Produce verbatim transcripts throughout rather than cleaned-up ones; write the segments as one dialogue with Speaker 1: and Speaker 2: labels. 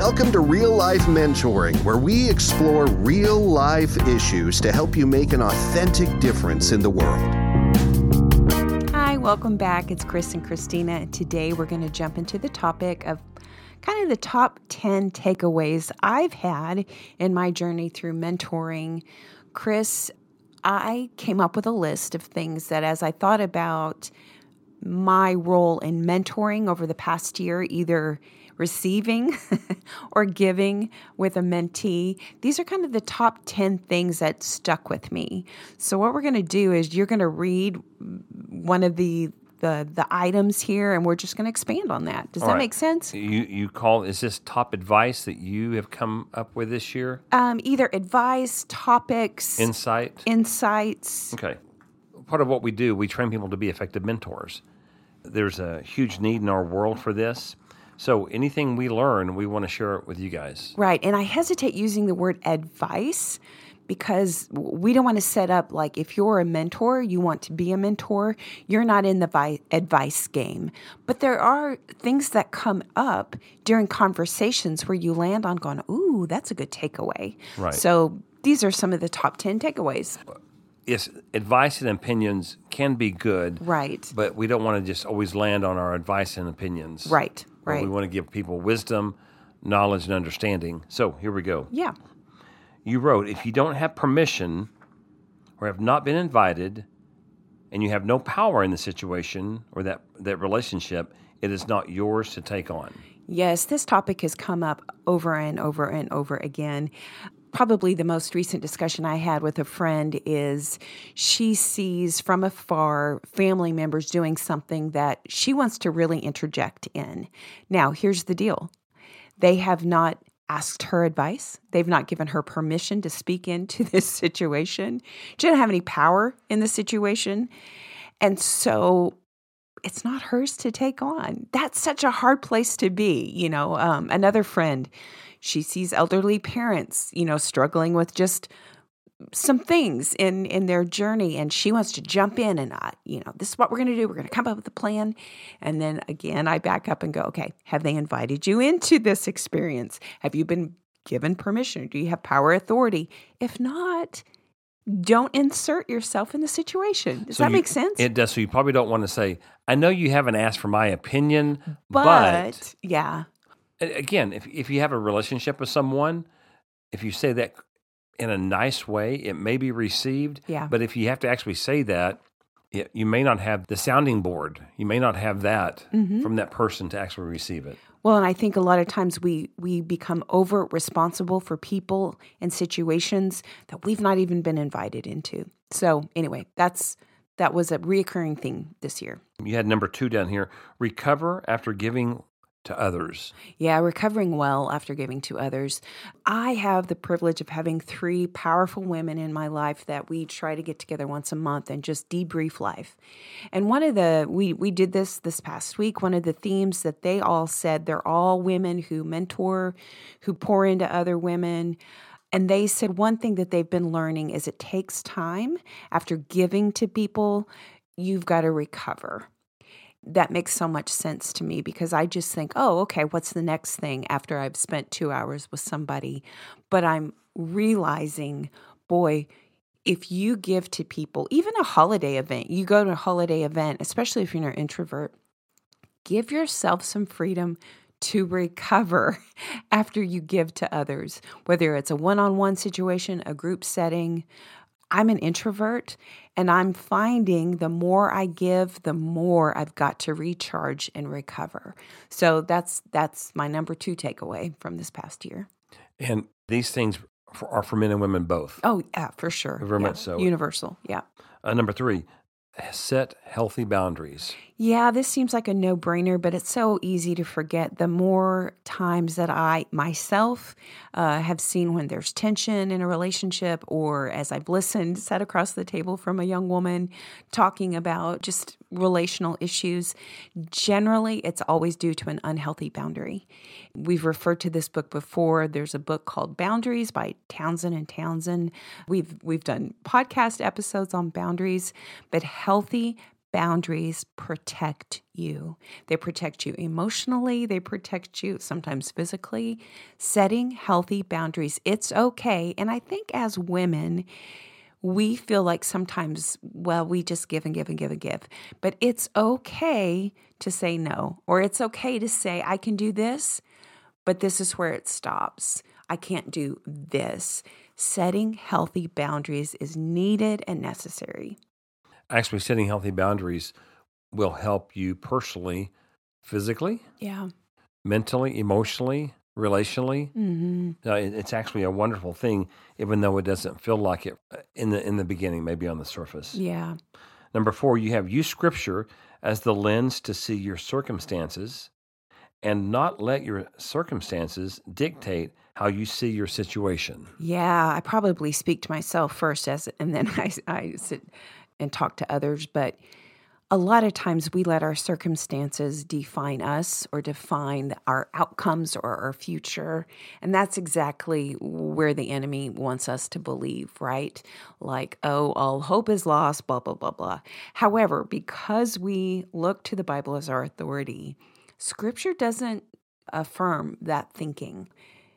Speaker 1: Welcome to Real Life Mentoring, where we explore real life issues to help you make an authentic difference in the world.
Speaker 2: Hi, welcome back. It's Chris and Christina, and today we're going to jump into the topic of kind of the top ten takeaways I've had in my journey through mentoring. Chris, I came up with a list of things that as I thought about my role in mentoring over the past year, either receiving or giving with a mentee, these are kind of the top ten things that stuck with me. So what we're going to do is you're going to read one of the the the items here, and we're just going to expand on that. Does
Speaker 3: All
Speaker 2: that
Speaker 3: right.
Speaker 2: make sense?
Speaker 3: You you call is this top advice that you have come up with this year?
Speaker 2: Um, either advice, topics,
Speaker 3: Insight?
Speaker 2: insights.
Speaker 3: Okay. Part of what we do, we train people to be effective mentors. There's a huge need in our world for this. So anything we learn, we want to share it with you guys.
Speaker 2: Right. And I hesitate using the word advice because we don't want to set up like if you're a mentor, you want to be a mentor, you're not in the vi- advice game. But there are things that come up during conversations where you land on going, ooh, that's a good takeaway.
Speaker 3: Right.
Speaker 2: So these are some of the top ten takeaways.
Speaker 3: Yes, advice and opinions can be good.
Speaker 2: Right.
Speaker 3: But we don't want to just always land on our advice and opinions.
Speaker 2: Right.
Speaker 3: But
Speaker 2: Right.
Speaker 3: we want to give people wisdom, knowledge, and understanding. So here we go.
Speaker 2: Yeah.
Speaker 3: You wrote, if you don't have permission or have not been invited and you have no power in the situation or that, that relationship, it is not yours to take on.
Speaker 2: Yes, this topic has come up over and over and over again. Probably the most recent discussion I had with a friend is she sees from afar family members doing something that she wants to really interject in. Now, here's the deal. They have not asked her advice. They've not given her permission to speak into this situation. She doesn't have any power in the situation. And so it's not hers to take on. That's such a hard place to be. You know, um, another friend, she sees elderly parents, you know, struggling with just some things in, in their journey, and she wants to jump in and, uh, you know, this is what we're going to do. We're going to come up with a plan. And then again, I back up and go, okay, have they invited you into this experience? Have you been given permission? Do you have power authority? If not, don't insert yourself in the situation. Does
Speaker 3: So
Speaker 2: that
Speaker 3: you-
Speaker 2: make sense?
Speaker 3: It does. So you probably don't want to say, I know you haven't asked for my opinion,
Speaker 2: but,
Speaker 3: but
Speaker 2: yeah.
Speaker 3: again, if if you have a relationship with someone, if you say that in a nice way, it may be received.
Speaker 2: Yeah.
Speaker 3: But if you have to actually say that, it, you may not have the sounding board. You may not have that
Speaker 2: Mm-hmm.
Speaker 3: from that person to actually receive it.
Speaker 2: Well, and I think a lot of times we we become over responsible for people and situations that we've not even been invited into. So anyway, that's that was a reoccurring thing this year.
Speaker 3: You had number two down here, recover after giving to others.
Speaker 2: Yeah, recovering well after giving to others. I have the privilege of having three powerful women in my life that we try to get together once a month and just debrief life. And one of the, we, we did this this past week, one of the themes that they all said, they're all women who mentor, who pour into other women. And they said one thing that they've been learning is it takes time after giving to people, you've got to recover. That makes so much sense to me because I just think, oh, okay, what's the next thing after I've spent two hours with somebody? But I'm realizing, boy, if you give to people, even a holiday event, you go to a holiday event, especially if you're an introvert, give yourself some freedom to recover after you give to others, whether it's a one-on-one situation, a group setting. I'm an introvert, and I'm finding the more I give, the more I've got to recharge and recover. So that's that's my number two takeaway from this past year.
Speaker 3: And these things for, are for men and women both.
Speaker 2: Oh, yeah, for sure.
Speaker 3: Very
Speaker 2: Yeah.
Speaker 3: much so.
Speaker 2: Universal, yeah.
Speaker 3: Uh, number three, set healthy boundaries.
Speaker 2: Yeah, this seems like a no-brainer, but it's so easy to forget. The more times that I myself uh, have seen when there's tension in a relationship, or as I've listened, sat across the table from a young woman talking about just relational issues, generally it's always due to an unhealthy boundary. We've referred to this book before. There's a book called Boundaries by Townsend and Townsend. We've we've done podcast episodes on boundaries, but healthy boundaries protect you. They protect you emotionally. They protect you sometimes physically. Setting healthy boundaries, it's okay. And I think as women, we feel like sometimes, well, we just give and give and give and give. But it's okay to say no, or it's okay to say, I can do this, but this is where it stops. I can't do this. Setting healthy boundaries is needed and necessary.
Speaker 3: Actually, setting healthy boundaries will help you personally, physically,
Speaker 2: Yeah.
Speaker 3: mentally, emotionally, relationally.
Speaker 2: Mm-hmm.
Speaker 3: Uh, it- it's actually a wonderful thing, even though it doesn't feel like it uh, in the in the beginning, maybe on the surface.
Speaker 2: Yeah.
Speaker 3: Number four, you have use Scripture as the lens to see your circumstances, and not let your circumstances dictate how you see your situation.
Speaker 2: Yeah. I probably speak to myself first as, and then I, I sit and talk to others. But a lot of times we let our circumstances define us or define our outcomes or our future. And that's exactly where the enemy wants us to believe, right? Like, oh, all hope is lost, blah, blah, blah, blah. However, because we look to the Bible as our authority, Scripture doesn't affirm that thinking.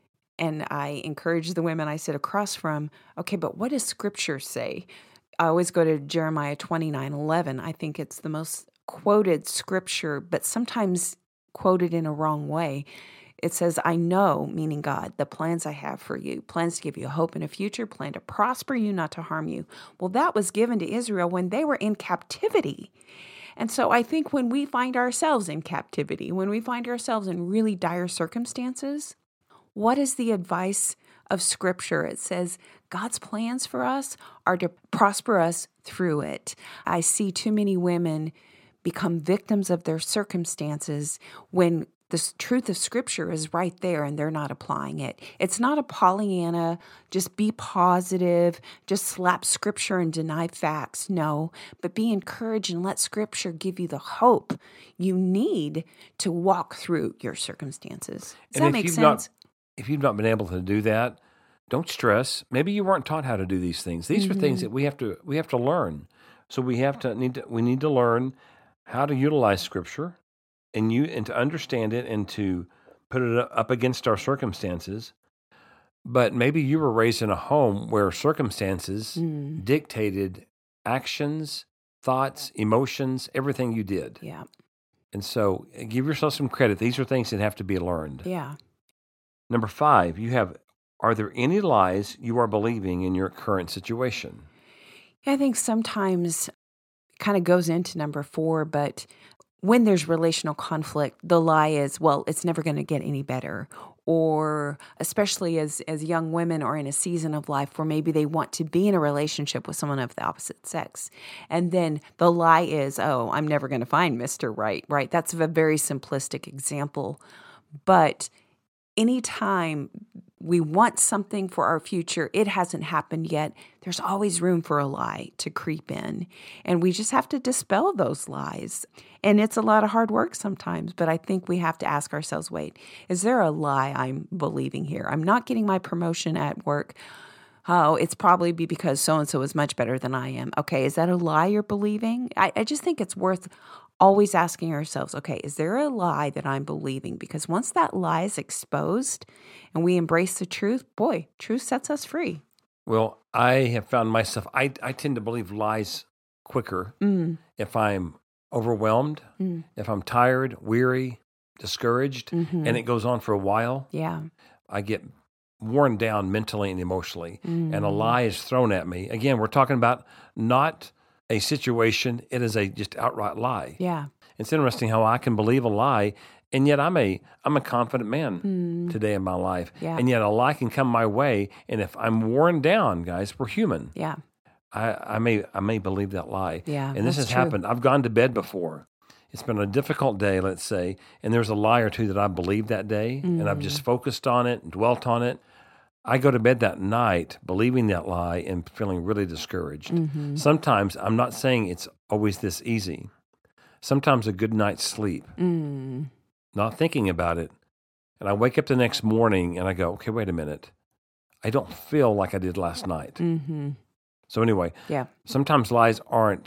Speaker 2: And I encourage the women I sit across from, okay, but what does Scripture say? I always go to Jeremiah twenty-nine eleven. I think it's the most quoted scripture, but sometimes quoted in a wrong way. It says, I know, meaning God, the plans I have for you, plans to give you hope in a future, plan to prosper you, not to harm you. Well, that was given to Israel when they were in captivity. And so I think when we find ourselves in captivity, when we find ourselves in really dire circumstances, what is the advice of Scripture? It says God's plans for us are to prosper us through it. I see too many women become victims of their circumstances when the truth of Scripture is right there and they're not applying it. It's not a Pollyanna, just be positive, just slap Scripture and deny facts. No, but be encouraged and let Scripture give you the hope you need to walk through your circumstances. Does
Speaker 3: And
Speaker 2: that
Speaker 3: if
Speaker 2: make
Speaker 3: you've
Speaker 2: sense?
Speaker 3: not if you've not been able to do that, don't stress. Maybe you weren't taught how to do these things. These
Speaker 2: Mm-hmm.
Speaker 3: are things that we have to we have to learn. So we have to need to we need to learn how to utilize Scripture and you and to understand it and to put it up against our circumstances. But maybe you were raised in a home where circumstances
Speaker 2: Mm.
Speaker 3: dictated actions, thoughts, emotions, everything you did.
Speaker 2: Yeah.
Speaker 3: And so give yourself some credit. These are things that have to be learned.
Speaker 2: Yeah.
Speaker 3: Number five, you have, are there any lies you are believing in your current situation?
Speaker 2: I think sometimes it kind of goes into number four, but when there's relational conflict, the lie is, well, it's never going to get any better. Or especially as, as young women are in a season of life where maybe they want to be in a relationship with someone of the opposite sex. And then the lie is, oh, I'm never going to find Mister Right, right? That's a very simplistic example. But anytime we want something for our future, it hasn't happened yet, there's always room for a lie to creep in. And we just have to dispel those lies. And it's a lot of hard work sometimes, but I think we have to ask ourselves, wait, is there a lie I'm believing here? I'm not getting my promotion at work. Oh, it's probably be because so-and-so is much better than I am. Okay, is that a lie you're believing? I, I just think it's worth always asking ourselves, okay, is there a lie that I'm believing? Because once that lie is exposed and we embrace the truth, boy, truth sets us free.
Speaker 3: Well, I have found myself, I, I tend to believe lies quicker
Speaker 2: Mm,
Speaker 3: if I'm overwhelmed,
Speaker 2: mm,
Speaker 3: if I'm tired, weary, discouraged,
Speaker 2: mhm.
Speaker 3: and it goes on for a while.
Speaker 2: Yeah.
Speaker 3: I get worn down mentally and emotionally, and a
Speaker 2: Mm.
Speaker 3: lie is thrown at me. Again, we're talking about not a situation, it is a just outright lie.
Speaker 2: Yeah.
Speaker 3: It's interesting how I can believe a lie, and yet I'm a I'm a confident man
Speaker 2: Mm,
Speaker 3: today in my life.
Speaker 2: Yeah.
Speaker 3: And yet a lie can come my way, and if I'm worn down, guys, we're human.
Speaker 2: yeah.
Speaker 3: I, I may I may believe that lie.
Speaker 2: Yeah,
Speaker 3: And this
Speaker 2: that's
Speaker 3: has
Speaker 2: true.
Speaker 3: happened. I've gone to bed before. It's been a difficult day, let's say, and there's a lie or two that I believed that day, and I've
Speaker 2: Mm.
Speaker 3: just focused on it and dwelt on it. I go to bed that night believing that lie and feeling really discouraged.
Speaker 2: Mhm.
Speaker 3: Sometimes, I'm not saying it's always this easy. Sometimes a good night's sleep,
Speaker 2: Mm.
Speaker 3: not thinking about it, and I wake up the next morning and I go, okay, wait a minute. I don't feel like I did last night.
Speaker 2: Mhm.
Speaker 3: So anyway,
Speaker 2: Yeah.
Speaker 3: sometimes lies aren't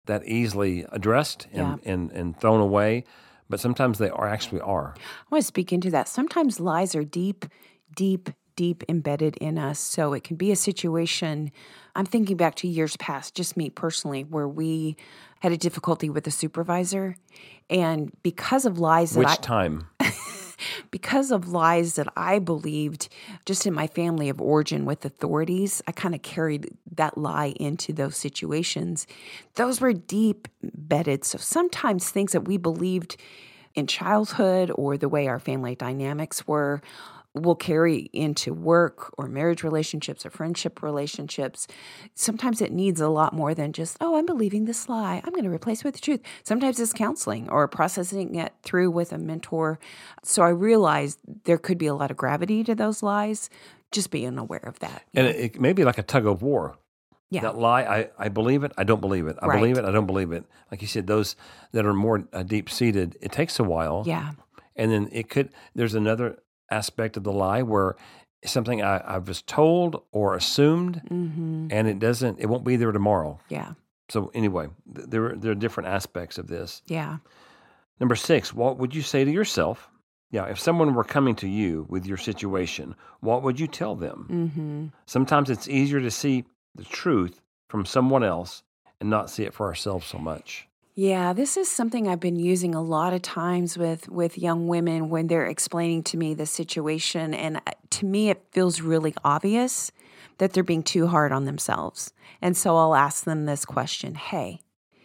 Speaker 3: that easily addressed and,
Speaker 2: Yeah.
Speaker 3: and, and thrown away, but sometimes they are actually are.
Speaker 2: I want to speak into that. Sometimes lies are deep, deep, deep embedded in us. So it can be a situation. I'm thinking back to years past, just me personally, where we had a difficulty with a supervisor. And because of lies that
Speaker 3: Which
Speaker 2: I,
Speaker 3: time?
Speaker 2: because of lies that I believed just in my family of origin with authorities, I kind of carried that lie into those situations. Those were deep embedded. So sometimes things that we believed in childhood or the way our family dynamics were will carry into work or marriage relationships or friendship relationships. Sometimes it needs a lot more than just, oh, I'm believing this lie. I'm going to replace it with the truth. Sometimes it's counseling or processing it through with a mentor. So I realized there could be a lot of gravity to those lies, just being aware of that.
Speaker 3: And it, it may be like a tug of war.
Speaker 2: Yeah.
Speaker 3: That lie, I, I believe it, I don't believe it. I
Speaker 2: Right.
Speaker 3: believe it, I don't believe it. Like you said, those that are more uh, deep-seated, it takes a while.
Speaker 2: Yeah.
Speaker 3: And then it could, there's another aspect of the lie where something I, I was told or assumed,
Speaker 2: Mm-hmm.
Speaker 3: and it doesn't, it won't be there tomorrow.
Speaker 2: Yeah.
Speaker 3: So anyway, th- there, there are different aspects of this.
Speaker 2: Yeah.
Speaker 3: Number six, what would you say to yourself? Yeah, if someone were coming to you with your situation, what would you tell them?
Speaker 2: Mm-hmm.
Speaker 3: Sometimes it's easier to see the truth from someone else and not see it for ourselves so much.
Speaker 2: Yeah, this is something I've been using a lot of times with, with young women when they're explaining to me the situation. And uh, to me, it feels really obvious that they're being too hard on themselves. And so I'll ask them this question. Hey,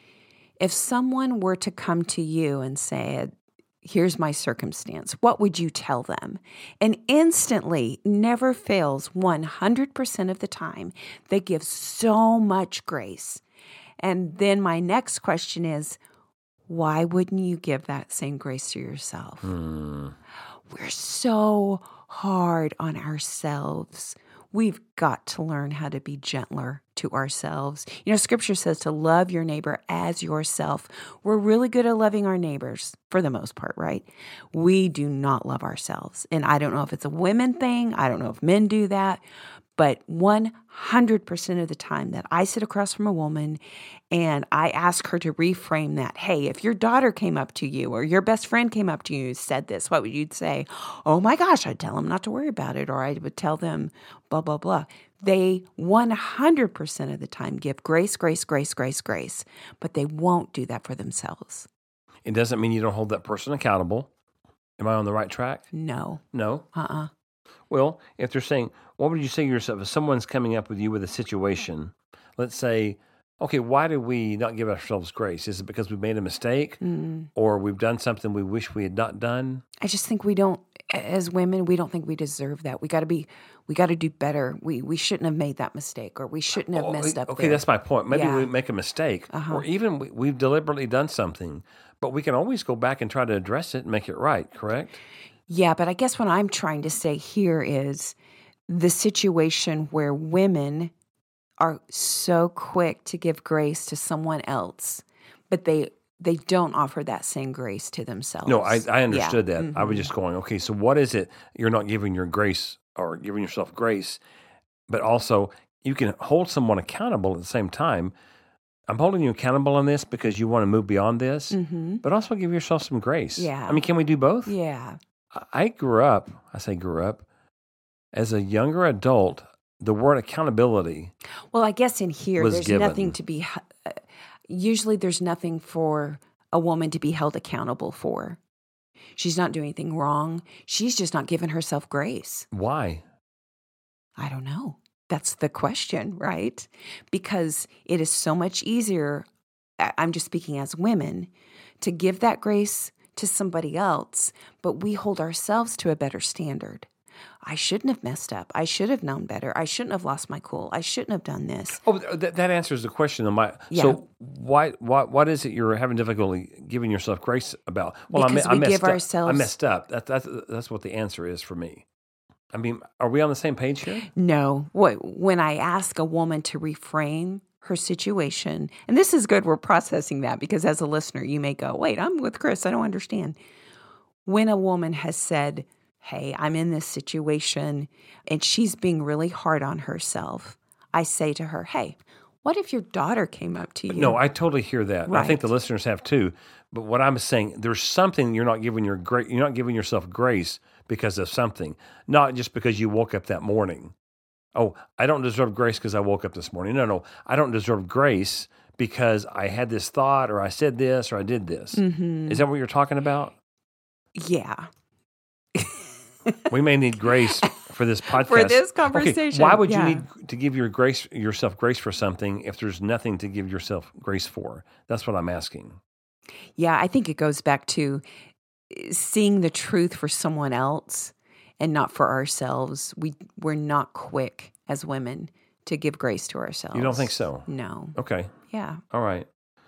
Speaker 2: if someone were to come to you and say, here's my circumstance, what would you tell them? And instantly, never fails, one hundred percent of the time, they give so much grace. And then my next question is, why wouldn't you give that same grace to yourself?
Speaker 3: Hmm.
Speaker 2: We're so hard on ourselves. We've got to learn how to be gentler to ourselves. You know, Scripture says to love your neighbor as yourself. We're really good at loving our neighbors for the most part, right? We do not love ourselves. And I don't know if it's a women thing. I don't know if men do that. But one hundred percent of the time that I sit across from a woman and I ask her to reframe that, hey, if your daughter came up to you or your best friend came up to you and said this, what would you say? Oh my gosh, I'd tell them not to worry about it. Or I would tell them blah, blah, blah. They one hundred percent of the time give grace, grace, grace, grace, grace, but they won't do that for themselves.
Speaker 3: It doesn't mean you don't hold that person accountable. Am I on the right track?
Speaker 2: No.
Speaker 3: No.
Speaker 2: Uh-uh.
Speaker 3: Well, if they're saying, what would you say to yourself if someone's coming up with you with a situation? Let's say, okay, why do we not give ourselves grace? Is it because we made a mistake
Speaker 2: Mm.
Speaker 3: or we've done something we wish we had not done?
Speaker 2: I just think we don't, as women, we don't think we deserve that. We got to be, we got to do better. We we shouldn't have made that mistake, or we shouldn't have
Speaker 3: Oh,
Speaker 2: messed up
Speaker 3: okay,
Speaker 2: there.
Speaker 3: that's my point. Maybe
Speaker 2: Yeah.
Speaker 3: we make a mistake,
Speaker 2: Uh-huh.
Speaker 3: or even we, we've deliberately done something, but we can always go back and try to address it and make it right, correct?
Speaker 2: Yeah, but I guess what I'm trying to say here is the situation where women are so quick to give grace to someone else, but they they don't offer that same grace to themselves.
Speaker 3: No, I, I understood
Speaker 2: Yeah.
Speaker 3: that. I was
Speaker 2: Mhm.
Speaker 3: just going, okay, so what is it you're not giving your grace or giving yourself grace, but also you can hold someone accountable at the same time. I'm holding you accountable on this because you want to move beyond this,
Speaker 2: Mhm.
Speaker 3: but also give yourself some grace.
Speaker 2: Yeah.
Speaker 3: I mean, can we do both?
Speaker 2: Yeah.
Speaker 3: I- I grew up, I say grew up, as a younger adult, the word accountability.
Speaker 2: Well, I guess in here,
Speaker 3: Was
Speaker 2: there's
Speaker 3: given.
Speaker 2: nothing to be, uh, usually there's nothing for a woman to be held accountable for. She's not doing anything wrong. She's just not giving herself grace.
Speaker 3: Why?
Speaker 2: I don't know. That's the question, right? Because it is so much easier, I- I'm just speaking as women, to give that grace to somebody else, but we hold ourselves to a better standard. I shouldn't have messed up. I should have known better. I shouldn't have lost my cool. I shouldn't have done this.
Speaker 3: Oh, th- that answers the question. Of my
Speaker 2: Yeah.
Speaker 3: So why, why, what is it you're having difficulty giving yourself grace about? Well,
Speaker 2: Because
Speaker 3: I, me-
Speaker 2: we
Speaker 3: I messed
Speaker 2: give
Speaker 3: up. I
Speaker 2: ourselves-
Speaker 3: messed up. That, that's that's what the answer is for me. I mean, are we on the same page here?
Speaker 2: No. What when I ask a woman to reframe her situation, and this is good, we're processing that because as a listener, you may go, wait, I'm with Chris. I don't understand. When a woman has said, hey, I'm in this situation, and she's being really hard on herself, I say to her, hey, What if your daughter came up to you?
Speaker 3: No, I totally hear that.
Speaker 2: Right.
Speaker 3: I think the listeners have too. But what I'm saying, there's something you're not giving your gra- you're not giving yourself grace because of something, not just because you woke up that morning. Oh, I don't deserve grace because I woke up this morning. No, no, I don't deserve grace because I had this thought or I said this or I did this.
Speaker 2: Mm-hmm.
Speaker 3: Is that what you're talking about?
Speaker 2: Yeah.
Speaker 3: We may need grace for this podcast.
Speaker 2: For this
Speaker 3: Okay,
Speaker 2: conversation.
Speaker 3: why would
Speaker 2: yeah.
Speaker 3: you need to give your grace yourself grace for something if there's nothing to give yourself grace for? That's what I'm asking.
Speaker 2: Yeah, I think it goes back to seeing the truth for someone else and not for ourselves. We, we're not quick as women to give grace to ourselves.
Speaker 3: You don't think so?
Speaker 2: No.
Speaker 3: Okay.
Speaker 2: Yeah.
Speaker 3: All right.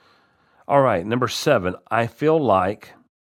Speaker 3: All right. Number seven, I feel like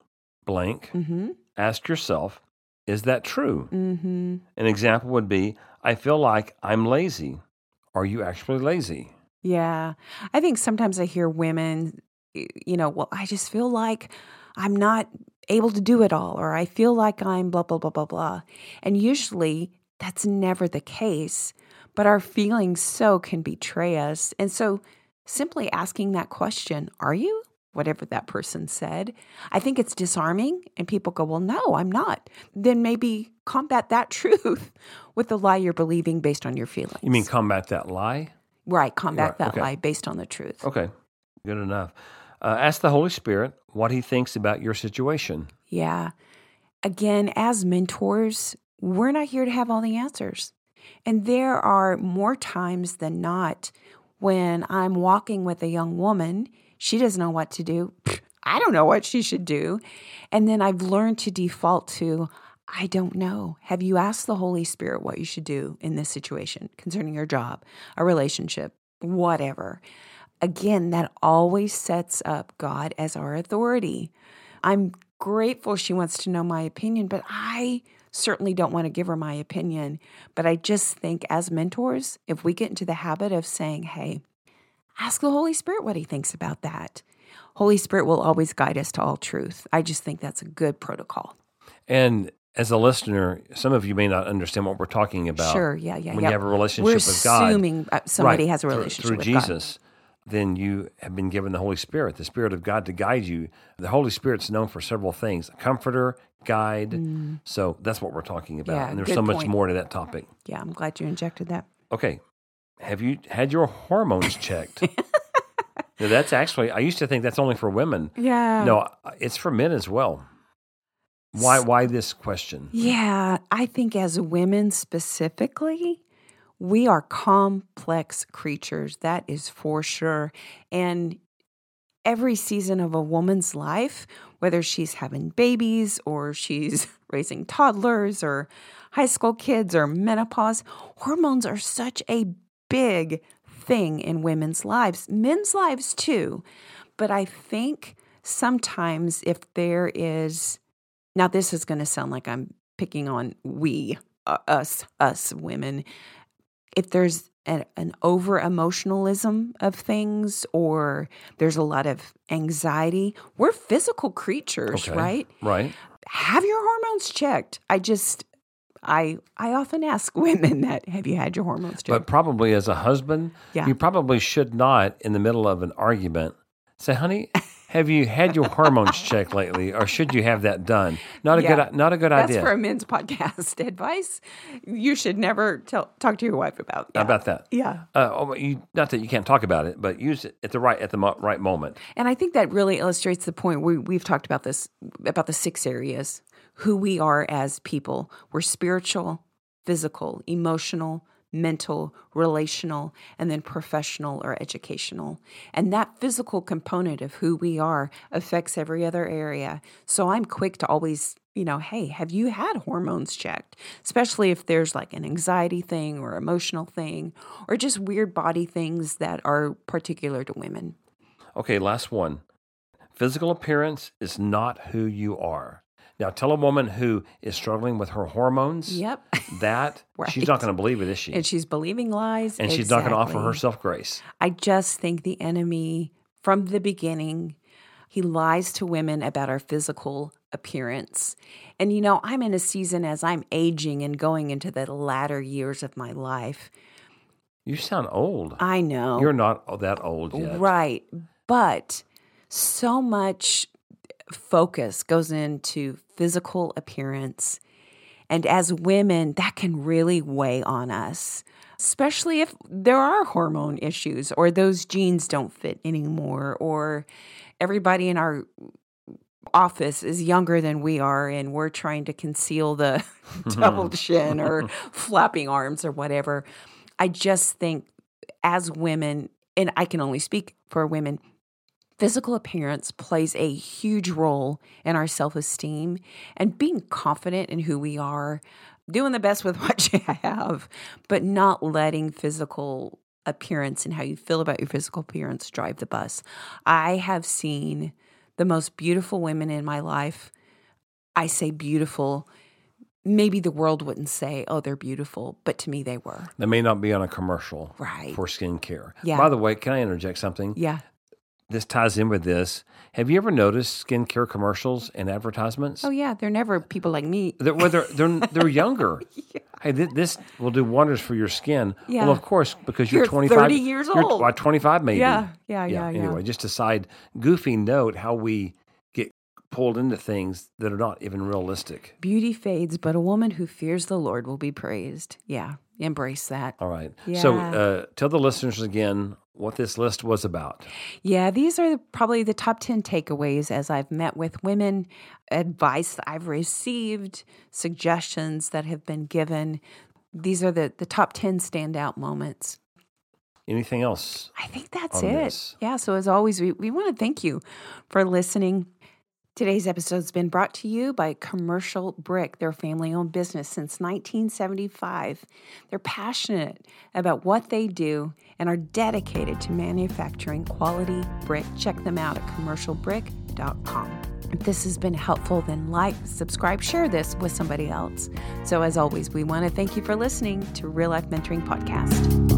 Speaker 3: blank.
Speaker 2: Mm-hmm.
Speaker 3: Ask yourself, is that true?
Speaker 2: Mm-hmm.
Speaker 3: An example would be, I feel like I'm lazy. Are you actually lazy?
Speaker 2: Yeah. I think sometimes I hear women, you know, well, I just feel like I'm not able to do it all, or I feel like I'm blah, blah, blah, blah, blah. And usually that's never the case, but our feelings so can betray us. And so simply asking that question, are you? Whatever that person said, I think it's disarming, and people go, well, no, I'm not. Then maybe combat that truth with the lie you're believing based on your feelings.
Speaker 3: You mean combat that lie?
Speaker 2: Right, combat
Speaker 3: Right,
Speaker 2: that
Speaker 3: okay.
Speaker 2: lie based on the truth.
Speaker 3: Okay, good enough. Uh, ask the Holy Spirit what he thinks about your situation.
Speaker 2: Yeah. Again, as mentors, we're not here to have all the answers. And there are more times than not when I'm walking with a young woman, she doesn't know what to do. I don't know what she should do. And then I've learned to default to, I don't know. Have you asked the Holy Spirit what you should do in this situation concerning your job, a relationship, whatever? Again, that always sets up God as our authority. I'm grateful she wants to know my opinion, but I certainly don't want to give her my opinion. But I just think as mentors, if we get into the habit of saying, hey, ask the Holy Spirit what he thinks about that. Holy Spirit will always guide us to all truth. I just think that's a good protocol.
Speaker 3: And as a listener, some of you may not understand what we're talking about.
Speaker 2: Sure, yeah, yeah,
Speaker 3: When
Speaker 2: yeah.
Speaker 3: you have a relationship
Speaker 2: We're
Speaker 3: with God.
Speaker 2: assuming uh, somebody
Speaker 3: Right,
Speaker 2: has a
Speaker 3: through-
Speaker 2: relationship
Speaker 3: through
Speaker 2: with
Speaker 3: Jesus, then you have been given the Holy Spirit, the Spirit of God to guide you. The Holy Spirit's known for several things, comforter, guide.
Speaker 2: Mm.
Speaker 3: So that's what we're talking about.
Speaker 2: Yeah,
Speaker 3: and there's
Speaker 2: good
Speaker 3: so much
Speaker 2: point.
Speaker 3: more to that topic.
Speaker 2: God. Yeah, I'm glad you injected that.
Speaker 3: Okay. Have you had your hormones checked? Now, that's actually, I used to think that's only for women.
Speaker 2: Yeah.
Speaker 3: No, it's for men as well. Why Why this question?
Speaker 2: Yeah, I think as women specifically, we are complex creatures. That is for sure. And every season of a woman's life, whether she's having babies or she's raising toddlers or high school kids or menopause, hormones are such a big thing in women's lives, men's lives too. But I think sometimes if there is, now this is going to sound like I'm picking on we, uh, us, us women, if there's an, an over-emotionalism of things or there's a lot of anxiety, we're physical creatures,
Speaker 3: Okay.
Speaker 2: right?
Speaker 3: Right.
Speaker 2: Have your hormones checked. I just, I I often ask women that, have you had your hormones checked?
Speaker 3: But probably as a husband,
Speaker 2: Yeah.
Speaker 3: you probably should not, in the middle of an argument, say, honey, have you had your hormones checked lately, or should you have that done? Not a
Speaker 2: Yeah.
Speaker 3: good not a good
Speaker 2: That's
Speaker 3: idea.
Speaker 2: for a men's podcast advice. You should never tell, talk to your wife about
Speaker 3: How
Speaker 2: yeah.
Speaker 3: about that?
Speaker 2: Yeah.
Speaker 3: Uh, oh, you, not that you can't talk about it, but use it at the right at the mo- right moment.
Speaker 2: And I think that really illustrates the point. We, we've talked about this, about the six areas, who we are as people. We're spiritual, physical, emotional, mental, relational, and then professional or educational. And that physical component of who we are affects every other area. So I'm quick to always, you know, hey, have you had hormones checked? Especially if there's like an anxiety thing or emotional thing or just weird body things that are particular to women.
Speaker 3: Okay, last one. Physical appearance is not who you are. Now, tell a woman who is struggling with her hormones
Speaker 2: Yep.
Speaker 3: that
Speaker 2: Right.
Speaker 3: she's not going to believe it, is she?
Speaker 2: And she's believing lies.
Speaker 3: And she's not going to offer
Speaker 2: Exactly.
Speaker 3: herself grace.
Speaker 2: I just think the enemy, from the beginning, he lies to women about our physical appearance. And, you know, I'm in a season as I'm aging and going into the latter years of my life.
Speaker 3: You sound old.
Speaker 2: I know.
Speaker 3: You're not that old yet.
Speaker 2: Right. But so much focus goes into physical appearance. And as women, that can really weigh on us, especially if there are hormone issues or those jeans don't fit anymore, or everybody in our office is younger than we are and we're trying to conceal the double chin or flapping arms or whatever. I just think as women, and I can only speak for women, physical appearance plays a huge role in our self-esteem and being confident in who we are, doing the best with what you have, but not letting physical appearance and how you feel about your physical appearance drive the bus. I have seen the most beautiful women in my life. I say beautiful. Maybe the world wouldn't say, oh, they're beautiful, but to me they were.
Speaker 3: They may not be on a commercial
Speaker 2: Right.
Speaker 3: for skincare.
Speaker 2: Yeah.
Speaker 3: By the way, can I interject something?
Speaker 2: Yeah.
Speaker 3: This ties in with this. Have you ever noticed skincare commercials and advertisements?
Speaker 2: Oh, yeah. They're never people like me.
Speaker 3: They're, well, they're, they're, they're younger. Yeah. Hey, th- this will do wonders for your skin.
Speaker 2: Yeah.
Speaker 3: Well, of course, because you're,
Speaker 2: You're
Speaker 3: twenty-five.
Speaker 2: thirty years
Speaker 3: you're,
Speaker 2: old.
Speaker 3: Well, twenty-five maybe.
Speaker 2: Yeah, yeah, yeah, yeah.
Speaker 3: Anyway, just a side goofy note how we get pulled into things that are not even realistic.
Speaker 2: Beauty fades, but a woman who fears the Lord will be praised. Yeah, embrace that.
Speaker 3: All right.
Speaker 2: Yeah.
Speaker 3: So uh, tell the listeners again what this list was about.
Speaker 2: Yeah, these are the, probably the top ten takeaways as I've met with women, advice that I've received, suggestions that have been given. These are the, the top ten standout moments.
Speaker 3: Anything else?
Speaker 2: I think that's
Speaker 3: on
Speaker 2: it.
Speaker 3: this?
Speaker 2: Yeah, so as always, we, we want to thank you for listening. Today's episode has been brought to you by Commercial Brick. They're a family-owned business since nineteen seventy-five. They're passionate about what they do and are dedicated to manufacturing quality brick. Check them out at commercial brick dot com. If this has been helpful, then like, subscribe, share this with somebody else. So as always, we want to thank you for listening to Real Life Mentoring Podcast.